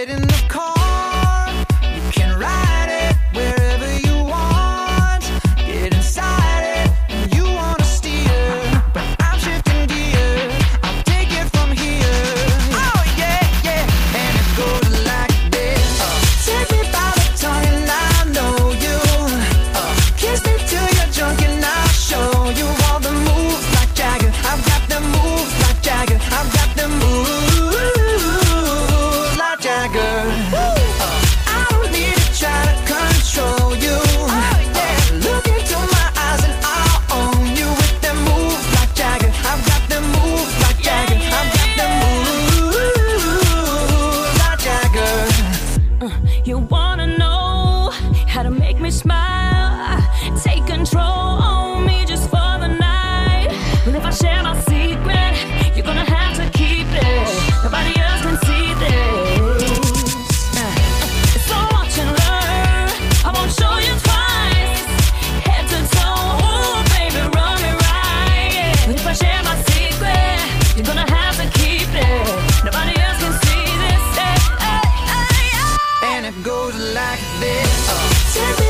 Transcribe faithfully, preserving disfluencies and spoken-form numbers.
Get in the car, you can ride it wherever you want. Get inside it, and you wanna steer, but I'm shifting gears. I'll take it from here. Oh yeah, yeah, and it goes like this. Uh, take me by the tongue and I know you. Uh, kiss me till you're drunk and I'll show you all the moves like Jagger. I've got the moves like Jagger. I've got the moves like Jagger. Uh, I don't need to try to control you. Oh, yeah. Uh, look into my eyes and I'll own you with them moves like Jagger. I've got them moves like Jagger. I've got them moves like Jagger. Uh, you wanna know how to make me smile? Take control on me just for the night. But if I share my secret, you're gonna have to keep it. Nobody else can see this. Uh, it's so watch and learn. I won't show you twice. Head to toe, ooh, baby, run me right. But if I share my secret, you're gonna have to keep it. Nobody else can see this. Hey, hey, hey, hey. And it goes like this. Uh, take me